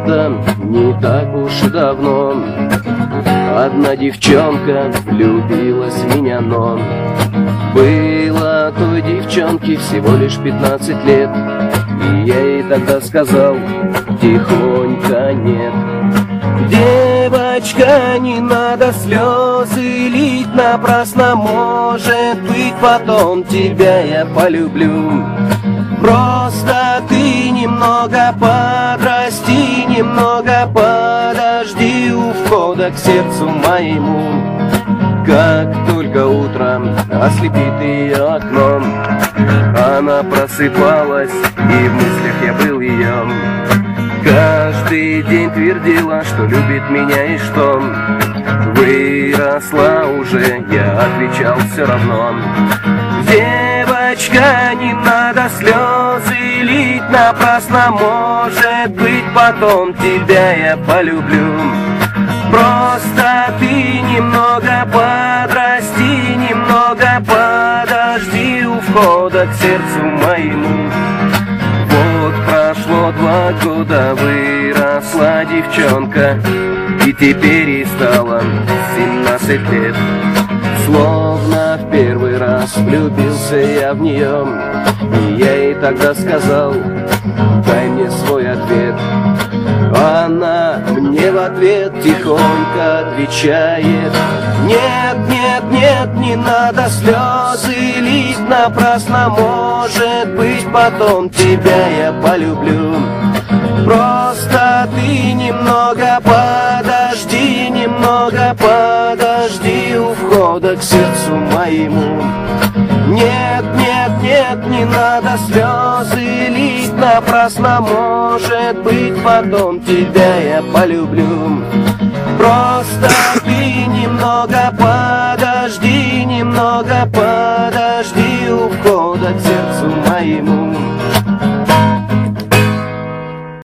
когда-то, не так уж и давно, одна девчонка влюбилась в меня, но было той девчонке всего лишь 15 лет. И я ей тогда сказал тихонько: нет, девочка, не надо слезы лить напрасно, может быть, потом тебя я полюблю. Просто ты немного подрасти, немного подожди у входа к сердцу моему. Как только утром ослепит ее окном, она просыпалась, и в мыслях я был ее. Каждый день твердила, что любит меня и что выросла уже, я отвечал все равно. Девочка, не надо слезы лить напрасно, может быть, потом тебя я полюблю. Просто ты немного подрасти, немного подожди у входа к сердцу моему. Вот прошло 2 года, выросла девчонка, и теперь ей стало 17 лет. Словно в первый раз влюбился я в нее, и я ей тогда сказал: дай мне свой ответ. Она мне в ответ тихонько отвечает: нет, нет, нет, не надо слезы лить напрасно, может быть, потом тебя я полюблю. Просто ты немного подожди, немного подожди у входа к сердцу моему. Нет, нет, нет, не надо слезы лить напрасно, может быть, потом тебя я полюблю. Просто ты немного подожди.